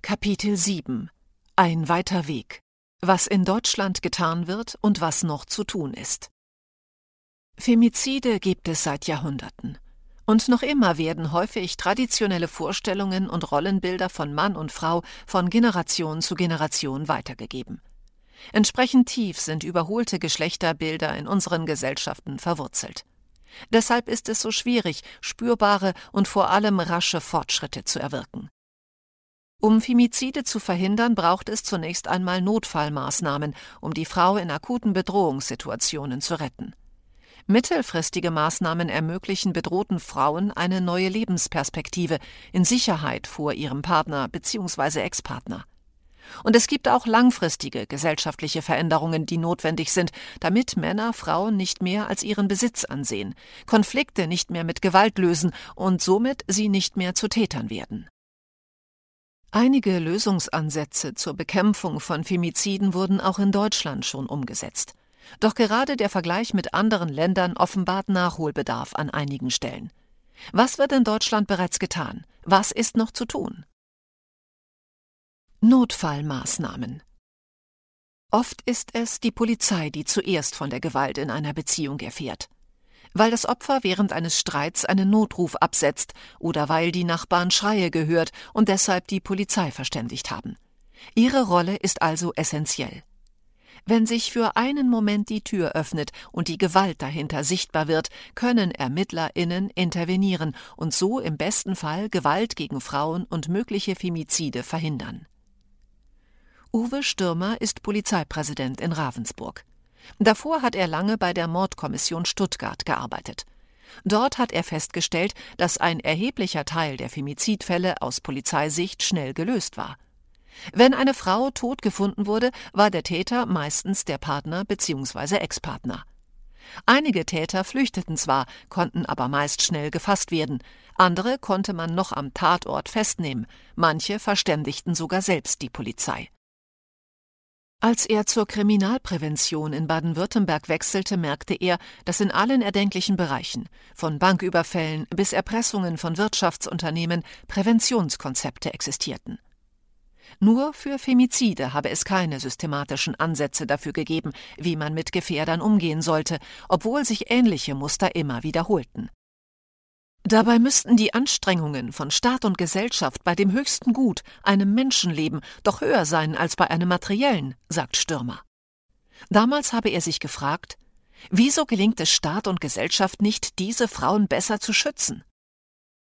Kapitel 7 – Ein weiter Weg. Was in Deutschland getan wird und was noch zu tun ist. Femizide gibt es seit Jahrhunderten. Und noch immer werden häufig traditionelle Vorstellungen und Rollenbilder von Mann und Frau von Generation zu Generation weitergegeben. Entsprechend tief sind überholte Geschlechterbilder in unseren Gesellschaften verwurzelt. Deshalb ist es so schwierig, spürbare und vor allem rasche Fortschritte zu erwirken. Um Femizide zu verhindern, braucht es zunächst einmal Notfallmaßnahmen, um die Frau in akuten Bedrohungssituationen zu retten. Mittelfristige Maßnahmen ermöglichen bedrohten Frauen eine neue Lebensperspektive in Sicherheit vor ihrem Partner bzw. Ex-Partner. Und es gibt auch langfristige gesellschaftliche Veränderungen, die notwendig sind, damit Männer Frauen nicht mehr als ihren Besitz ansehen, Konflikte nicht mehr mit Gewalt lösen und somit sie nicht mehr zu Tätern werden. Einige Lösungsansätze zur Bekämpfung von Femiziden wurden auch in Deutschland schon umgesetzt. Doch gerade der Vergleich mit anderen Ländern offenbart Nachholbedarf an einigen Stellen. Was wird in Deutschland bereits getan? Was ist noch zu tun? Notfallmaßnahmen. Oft ist es die Polizei, die zuerst von der Gewalt in einer Beziehung erfährt. Weil das Opfer während eines Streits einen Notruf absetzt oder weil die Nachbarn Schreie gehört und deshalb die Polizei verständigt haben. Ihre Rolle ist also essentiell. Wenn sich für einen Moment die Tür öffnet und die Gewalt dahinter sichtbar wird, können ErmittlerInnen intervenieren und so im besten Fall Gewalt gegen Frauen und mögliche Femizide verhindern. Uwe Stürmer ist Polizeipräsident in Ravensburg. Davor hat er lange bei der Mordkommission Stuttgart gearbeitet. Dort hat er festgestellt, dass ein erheblicher Teil der Femizidfälle aus Polizeisicht schnell gelöst war. Wenn eine Frau tot gefunden wurde, war der Täter meistens der Partner bzw. Ex-Partner. Einige Täter flüchteten zwar, konnten aber meist schnell gefasst werden. Andere konnte man noch am Tatort festnehmen. Manche verständigten sogar selbst die Polizei. Als er zur Kriminalprävention in Baden-Württemberg wechselte, merkte er, dass in allen erdenklichen Bereichen, von Banküberfällen bis Erpressungen von Wirtschaftsunternehmen, Präventionskonzepte existierten. Nur für Femizide habe es keine systematischen Ansätze dafür gegeben, wie man mit Gefährdern umgehen sollte, obwohl sich ähnliche Muster immer wiederholten. Dabei müssten die Anstrengungen von Staat und Gesellschaft bei dem höchsten Gut, einem Menschenleben, doch höher sein als bei einem materiellen, sagt Stürmer. Damals habe er sich gefragt, wieso gelingt es Staat und Gesellschaft nicht, diese Frauen besser zu schützen?